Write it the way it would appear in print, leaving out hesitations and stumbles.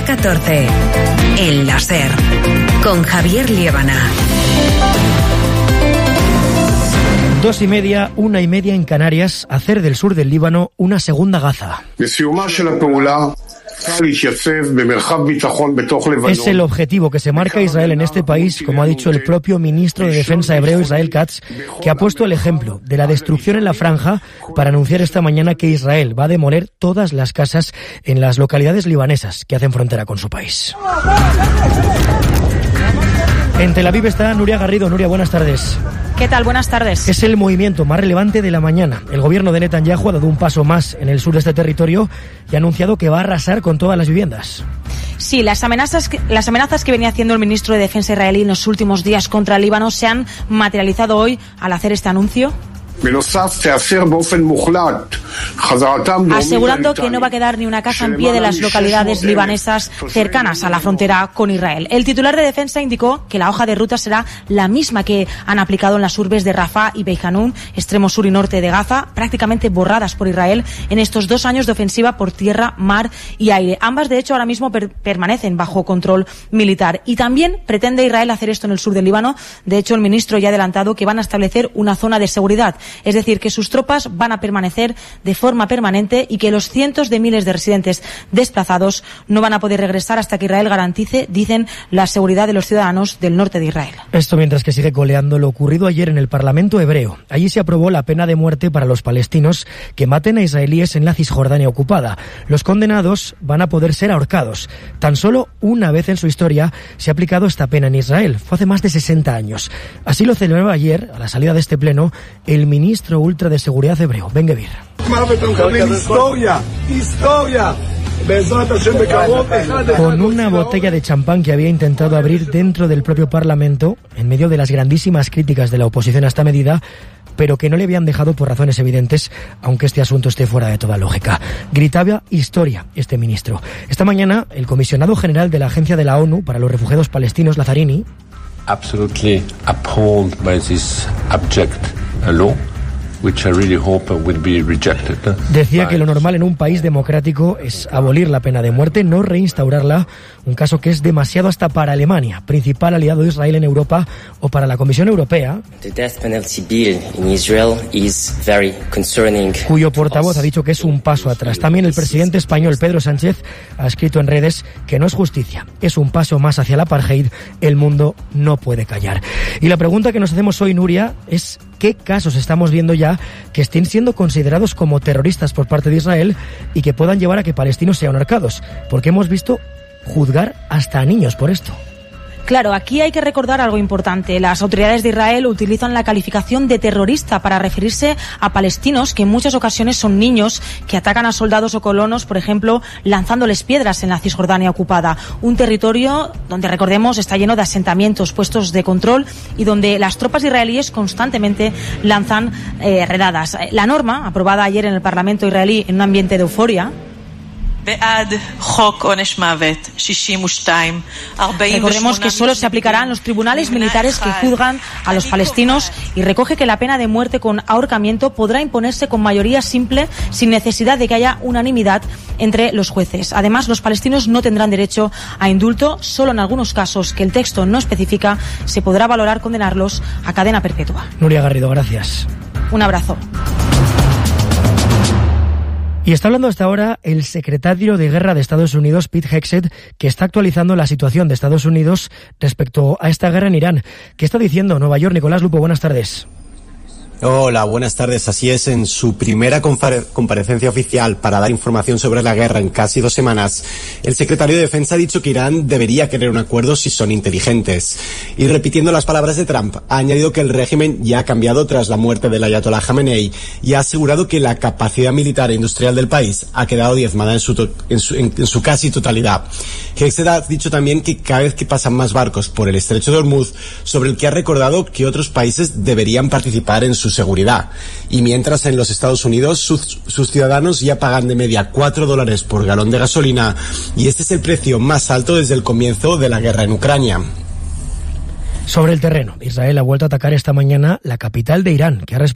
hasta 14. El láser. Con Javier Liébana. 2:30, 1:30 en Canarias, hacer del sur del Líbano una segunda Gaza. Es el objetivo que se marca Israel en este país, como ha dicho el propio ministro de Defensa hebreo Israel Katz, que ha puesto el ejemplo de la destrucción en la franja para anunciar esta mañana que Israel va a demoler todas las casas en las localidades libanesas que hacen frontera con su país. En Tel Aviv está Nuria Garrido. Nuria, buenas tardes. ¿Qué tal? Buenas tardes. Es el movimiento más relevante de la mañana. El gobierno de Netanyahu ha dado un paso más en el sur de este territorio y ha anunciado que va a arrasar con todas las viviendas. Sí, las amenazas que venía haciendo el ministro de Defensa israelí en los últimos días contra el Líbano se han materializado hoy al hacer este anuncio, asegurando que no va a quedar ni una casa en pie de las localidades libanesas cercanas a la frontera con Israel. El titular de Defensa indicó que la hoja de ruta será la misma que han aplicado en las urbes de Rafah y Beit Hanun, extremo sur y norte de Gaza, prácticamente borradas por Israel en estos 2 años de ofensiva por tierra, mar y aire. Ambas, de hecho, ahora mismo permanecen bajo control militar. Y también pretende Israel hacer esto en el sur del Líbano. De hecho, el ministro ya ha adelantado que van a establecer una zona de seguridad. Es decir, que sus tropas van a permanecer de forma permanente y que los cientos de miles de residentes desplazados no van a poder regresar hasta que Israel garantice, dicen, la seguridad de los ciudadanos del norte de Israel. Esto mientras que sigue coleando lo ocurrido ayer en el Parlamento hebreo. Allí se aprobó la pena de muerte para los palestinos que maten a israelíes en la Cisjordania ocupada. Los condenados van a poder ser ahorcados. Tan solo una vez en su historia se ha aplicado esta pena en Israel. Fue hace más de 60 años. Así lo celebraba ayer, a la salida de este pleno, el ministro ultra de seguridad hebreo, Ben Gvir. Con una botella de champán que había intentado abrir dentro del propio Parlamento, en medio de las grandísimas críticas de la oposición a esta medida, pero que no le habían dejado por razones evidentes, aunque este asunto esté fuera de toda lógica. Gritaba historia este ministro. Esta mañana, el comisionado general de la Agencia de la ONU para los Refugiados Palestinos, Lazzarini, absolutely appalled by this abject law, which I really hope will be rejected. Decía que lo normal en un país democrático es abolir la pena de muerte, no reinstaurarla, un caso que es demasiado hasta para Alemania, principal aliado de Israel en Europa, o para la Comisión Europea, cuyo portavoz ha dicho que es un paso atrás. También el presidente español Pedro Sánchez ha escrito en redes que no es justicia, es un paso más hacia el apartheid, el mundo no puede callar. Y la pregunta que nos hacemos hoy, Nuria, es ¿qué casos estamos viendo ya que estén siendo considerados como terroristas por parte de Israel y que puedan llevar a que palestinos sean ahorcados? Porque hemos visto juzgar hasta a niños por esto. Claro, aquí hay que recordar algo importante. Las autoridades de Israel utilizan la calificación de terrorista para referirse a palestinos que en muchas ocasiones son niños que atacan a soldados o colonos, por ejemplo, lanzándoles piedras en la Cisjordania ocupada. Un territorio donde, recordemos, está lleno de asentamientos, puestos de control y donde las tropas israelíes constantemente lanzan redadas. La norma, aprobada ayer en el Parlamento israelí en un ambiente de euforia, recordemos que solo se aplicará en los tribunales militares que juzgan a los palestinos y recoge que la pena de muerte con ahorcamiento podrá imponerse con mayoría simple sin necesidad de que haya unanimidad entre los jueces. Además, los palestinos no tendrán derecho a indulto, solo en algunos casos que el texto no especifica se podrá valorar condenarlos a cadena perpetua. Nuria Garrido, gracias. Un abrazo. Y está hablando hasta ahora el secretario de Guerra de Estados Unidos, Pete Hegseth, que está actualizando la situación de Estados Unidos respecto a esta guerra en Irán. ¿Qué está diciendo Nueva York? Nicolás Lupo, buenas tardes. Hola, buenas tardes. Así es, en su primera comparecencia oficial para dar información sobre la guerra en casi 2 semanas, el secretario de Defensa ha dicho que Irán debería querer un acuerdo si son inteligentes. Y repitiendo las palabras de Trump, ha añadido que el régimen ya ha cambiado tras la muerte del ayatolá Jamenei y ha asegurado que la capacidad militar e industrial del país ha quedado diezmada en su casi totalidad. Hegseth ha dicho también que cada vez que pasan más barcos por el estrecho de Hormuz, sobre el que ha recordado que otros países deberían participar en su seguridad. Y mientras en los Estados Unidos sus ciudadanos ya pagan de media $4 por galón de gasolina, y este es el precio más alto desde el comienzo de la guerra en Ucrania. Sobre el terreno, Israel ha vuelto a atacar esta mañana la capital de Irán, que ha